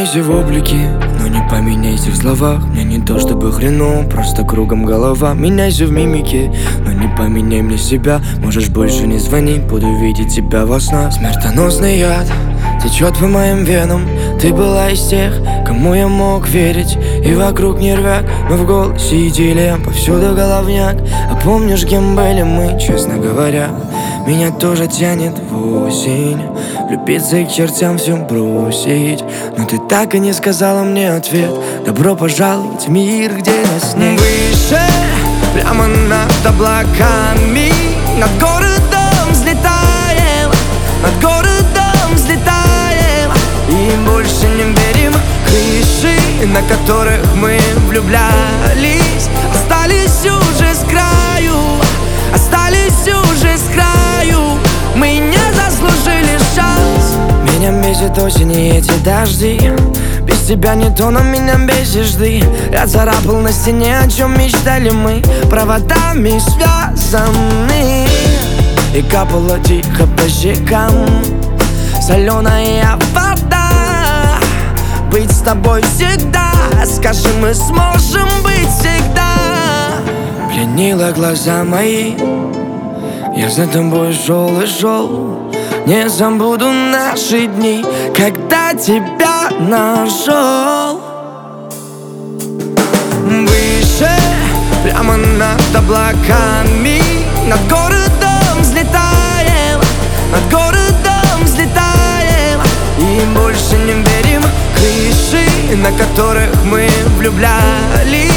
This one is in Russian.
поменяйся в облике, но не поменяйся в словах. Мне не то чтобы хреново, просто кругом голова. Меняйся в мимике, но не поменяй мне себя. Можешь больше не звонить, буду видеть тебя во снах. Смертоносный яд течет по моим венам. Ты была из тех, кому я мог верить. И вокруг нервяк, но в голосе идиллия. Повсюду головняк. А помнишь, кем были мы, честно говоря? Меня тоже тянет в осень, влюбиться и к чертям все бросить. Но ты так и не сказала мне ответ. Добро пожаловать в мир, где нас нет. Выше, прямо над облаками, над городом взлетаем, над городом взлетаем. И больше не верим крыши, на которых мы влюблялись. Остались уже с краю, остались уже с краю. Мы не заслужили шанс. Меня бесит осень и эти дожди. Без тебя не то, но меня бесишь ты. Я царапал на стене, о чем мечтали мы. Проводами связаны. И капала тихо по щекам соленая вода. Быть с тобой всегда, скажи, мы сможем быть всегда. Пленила глаза мои, я за тобой шел и шел. Не забуду наши дни, когда тебя нашел. Выше, прямо над облаками, над городом взлетаем, над городом взлетаем. И больше не верим крыши, на которых мы влюблялись.